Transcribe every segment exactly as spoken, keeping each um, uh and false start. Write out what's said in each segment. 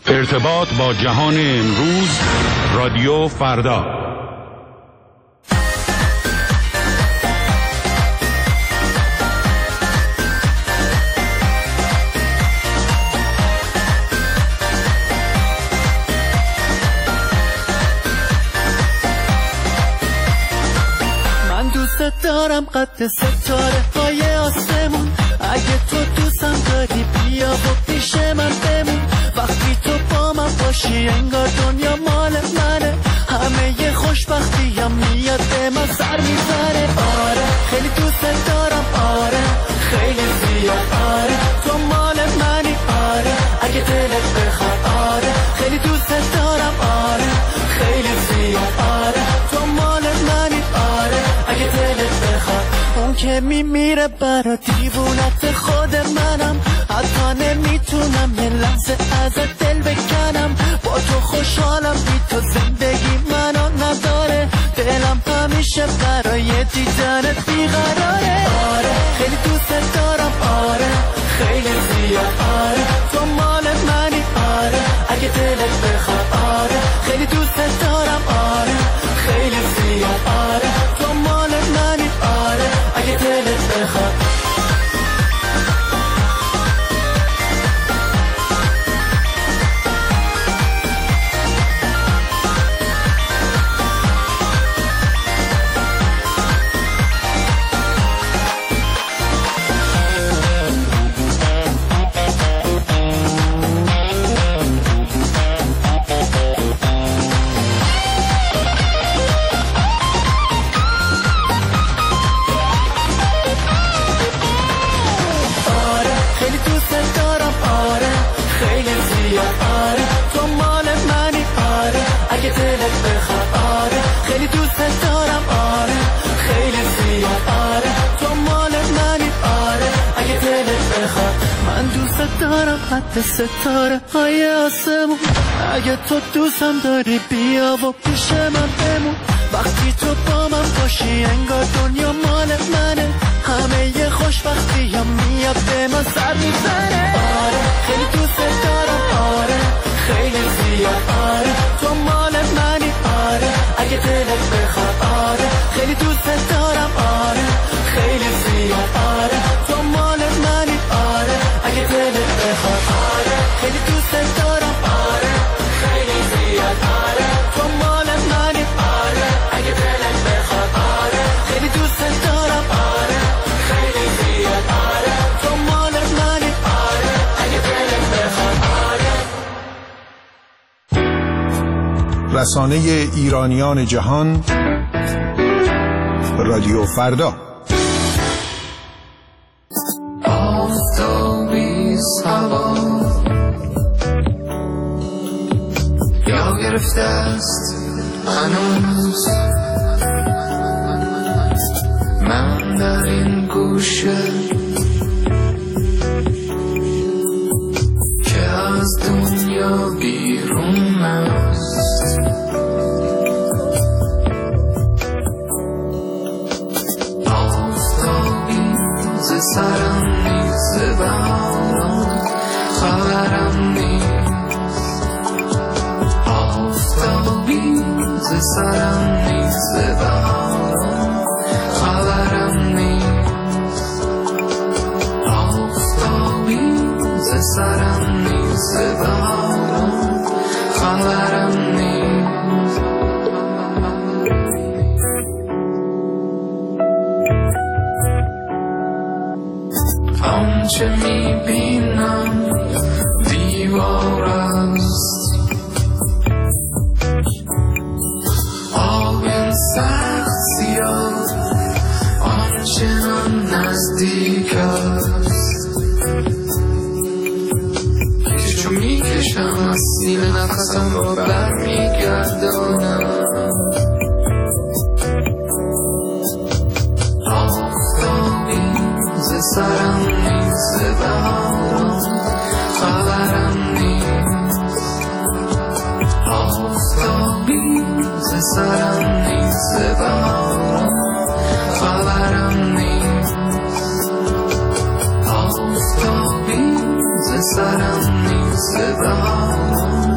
ارتباط با جهان امروز، رادیو فردا. من دوست دارم قد ستاره های آسمون، اگه تو دوستم داری بیا و پیش من بمون. وقتی تو با من باشی انگار دنیا مال منه، همه ی خوشبختی هم میاد به من سر میزنه. آره خیلی دوست دارم، آره خیلی زیاد، آره تو مال منی، آره اگه دلت بخواد، آره خیلی دوست دارم، آره خیلی زیاد، آره تو مال منی، آره اگه دلت بخواد. اون که میمیره برا دیوونت خود منم، حتی نمیتونم یه لحظه ازت دل بکنم. با تو خوشحالم، بی تو زندگی منو نداره، دلم همیشه برای دیدنت بیقراره. آره خیلی دوست دارم، آره خیلی زیاد، آره تو مال منی، آره اگه دلت بخواد، آره خیلی دوست دارم، آره خیلی زیاد، آره تو مال منی، آره اگه دلت بخواد. حتی ستاره های آسمون، اگه تو دوستم داری بیا و پیش من بمون. وقتی تو با من باشی انگار دنیا مال منه، همه ی خوشبختی هم میاد به من سر میزنه. آره خیلی دوست دارم، آره خیلی زیاد، آره تو مال منی، آره اگه دلت بخواد، آره خیلی دوست دارم، آره خیلی زیاد، آره تو مال منی، آره اگه دلت بخواد، آره خیلی دوست دارم، آره خیلی زیاد، آره تو مال منی، آره اگه دلت بخواد، آره خیلی دوست دارم، آره خیلی زیاد، آره تو مال منی، آره اگه دلت بخواد، آره. رسانه ایرانیان جهان، رادیو فردا. هوا یا گرفته است هنوز، من در این گوشه که از دنیا بیرون است. آفتابی ز سرم میزه باران خبرم نیست، آفتابی ز سرم میزه باران خبرم نیست، آفتابی ز سرم میزه باران خبرم نیست. آنچه میبینم دیوار است، آب سخت سیاه آنچنان نزدیک است که چون میکشم از سینه نفسم را برمیگردانم. آفتابی ز سرم میزه باران خبرم نیست، آفتابی ز سرم میزه باران خبرم نیست، آفتابی ز سرم میزه باران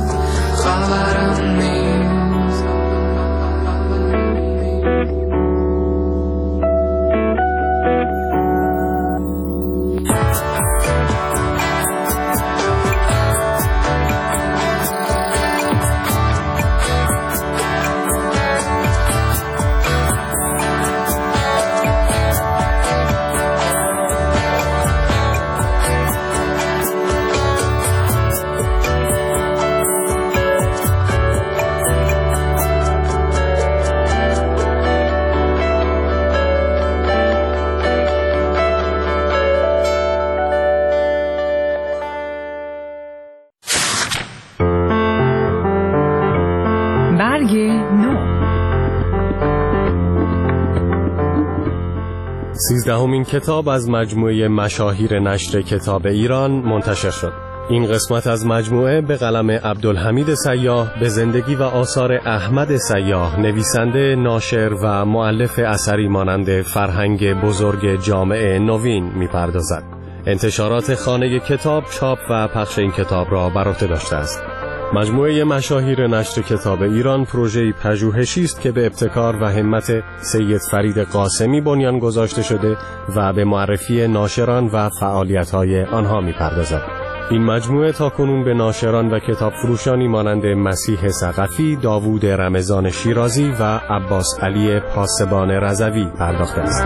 برگ نو. سیزدهمین کتاب از مجموعه مشاهیر نشر کتاب ایران منتشر شد. این قسمت از مجموعه به قلم عبدالحمید سیاح به زندگی و آثار احمد سیاح، نویسنده، ناشر و مؤلف اثری مانند فرهنگ بزرگ جامعه نوین می‌پردازد. انتشارات خانه کتاب چاپ و پخش این کتاب را بر عهده داشته است. مجموعه مشاهیر نشر کتاب ایران پروژه‌ای پژوهشی است که به ابتکار و همت سید فرید قاسمی بنیان گذاشته شده و به معرفی ناشران و فعالیت‌های آنها می‌پردازد. این مجموعه تاکنون به ناشران و کتاب فروشانی مانند مسیح ثقفی، داوود رمضان شیرازی و عباس علی پاسبان رضوی پرداخته است.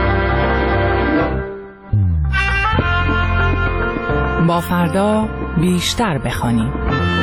با فردا بیشتر بخوانیم.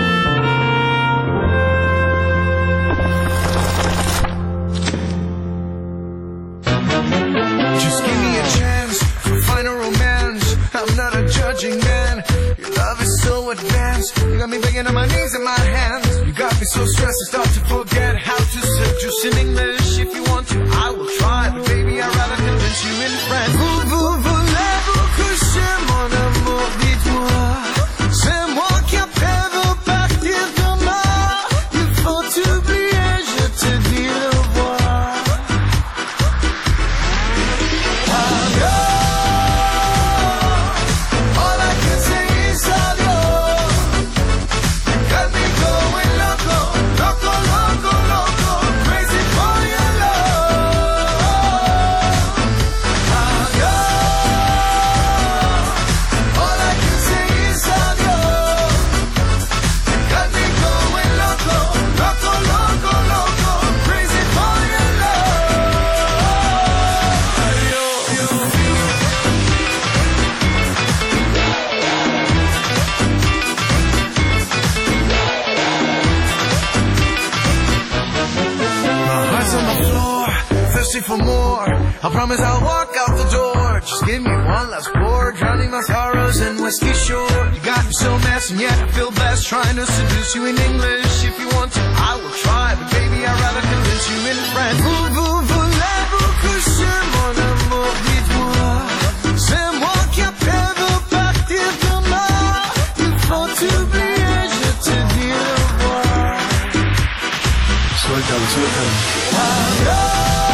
You got me begging on my knees and my hands. You got me so stressed I start to forget how to seduce in English. If you want to, I will try, but baby I'd rather convince you in French. Vous, vous voulez-vous coucher mon amour, dites-moi. C'est moi qui appelle vous partir demain. Il faut t'oublier, je te dis au revoir. Adieu. All I can say is adieu. For more, I promise I'll walk out the door. Just give me one last pour, drowning my sorrows in whiskey shore. You got me so messed and yet I feel blessed, trying to seduce you in English. If you want to, I will try, but baby I'd rather convince you in French. Vous, vous voulez-vous coucher mon amour, dites-moi. C'est moi qui appelle vous partir demain. Il faut t'oublier, je te dis au revoir. Slow down, slow down. Adieu.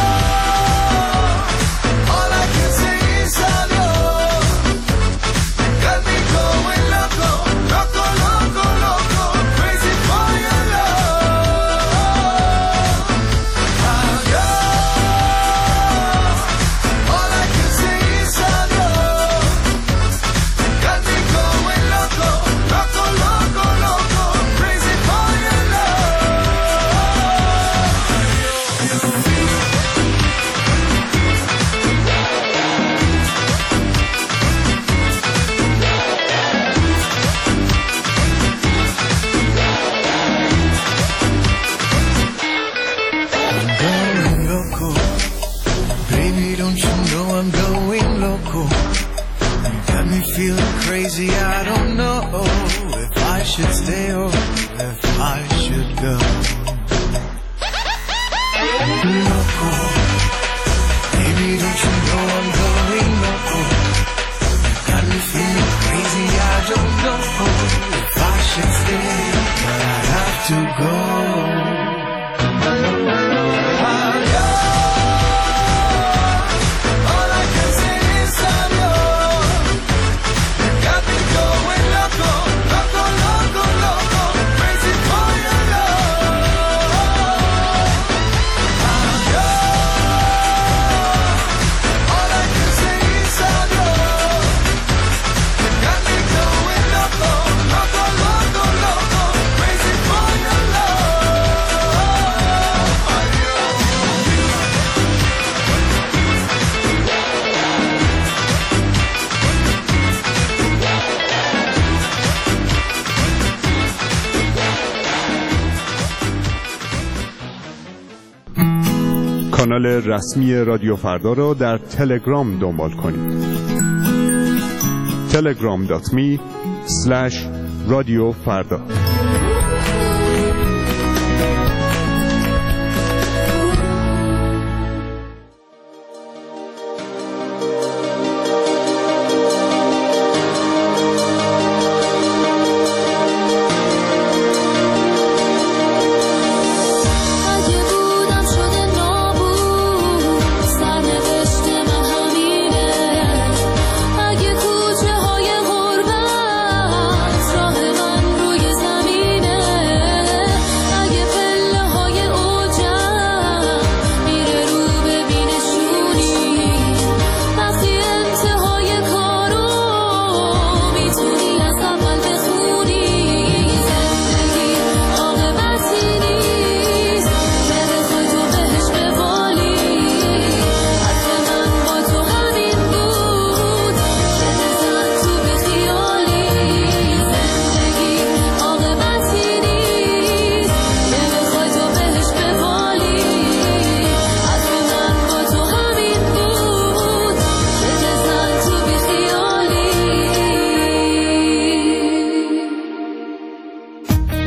I don't know if I should stay or if I should go. Loco, baby, don't you know I'm going loco? You got me feeling crazy. I don't know if I should stay, but I have to go. کانال رسمی رادیو فردا را در تلگرام دنبال کنید. تلگرام دات می اسلش رادیو فردا.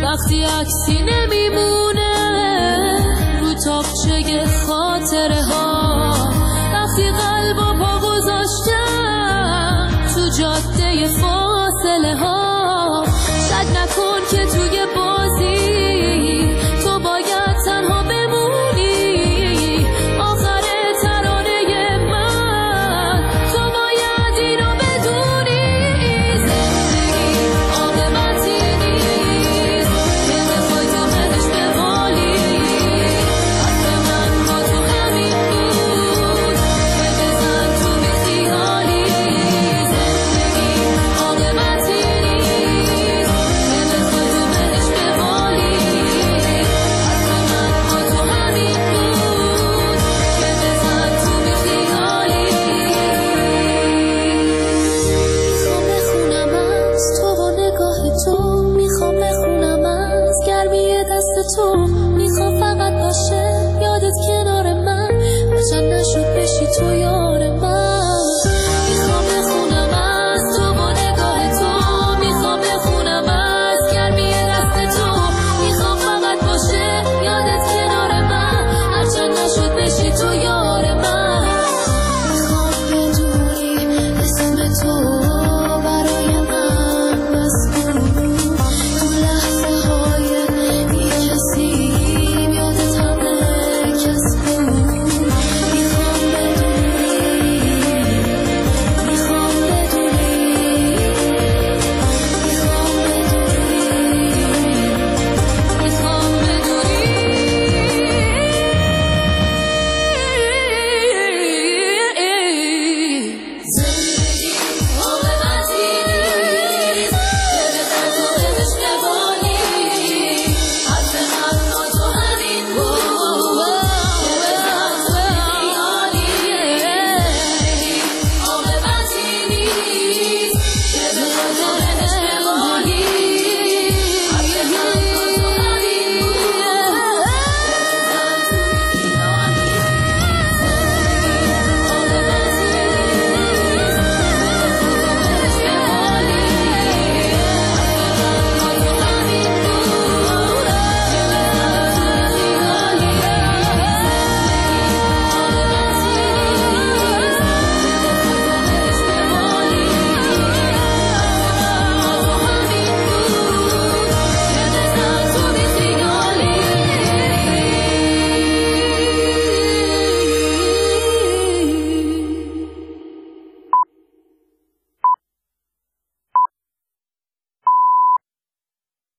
وقتی عکسی نمیمونه رو تاقچه خاطره ها